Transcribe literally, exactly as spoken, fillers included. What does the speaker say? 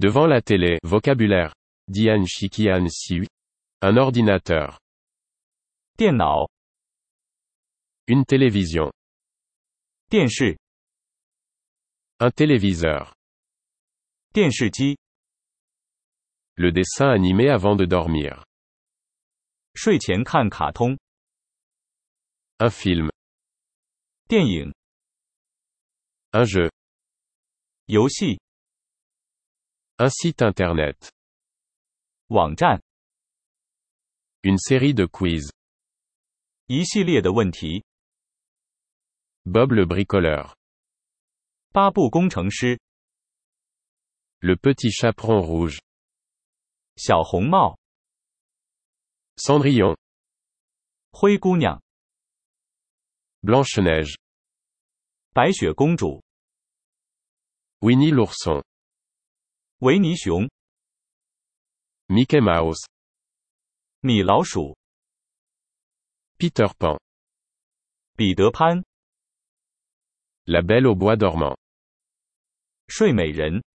Devant la télé, vocabulaire. Dian Shikian Siu. Un ordinateur. 电脑、 Une télévision. 电视、 Un téléviseur. 电视机、 Le dessin animé avant de dormir. 睡前看卡通、 Un film. 电影、 Un jeu. 游戏、 Un site internet. 网站、 Une série de quiz. 一系列的问题、 Bob le bricoleur. 巴布工程师、 Le petit chaperon rouge. 小红帽、 Cendrillon. 灰姑娘、 Blanche-Neige. 白雪公主、 Winnie l'ourson. 维尼熊、 Mickey Mouse. 米老鼠、 Peter Pan. 彼得潘、 La Belle au bois dormant. 睡美人。